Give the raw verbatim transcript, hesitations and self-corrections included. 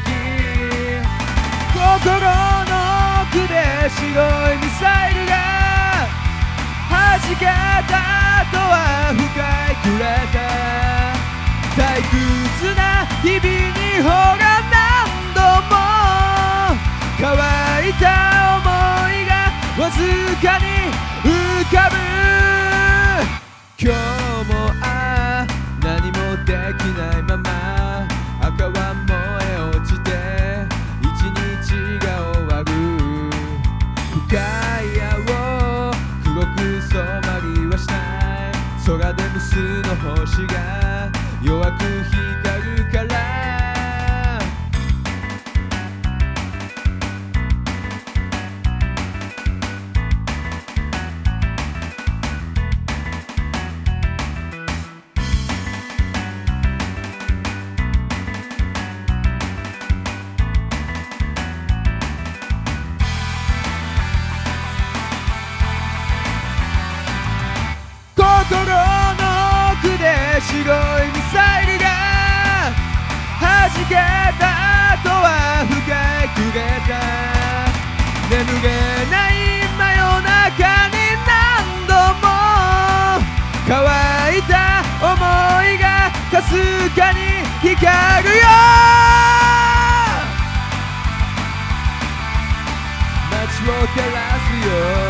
心の奥で白いミサイルが弾けた後は深いくれた退屈な日々にほら何度も乾いた想いがわずかに浮かぶ今日もああ何もできないまま赤は燃え落ちて一日が終わる深い青黒く染まりはしない空で無数の星が弱く光るから心の奥で白いミサイルが弾けた後は深いくれた眠れない真夜中に何度も乾いた想いがかすかに光るよ街を照らすよ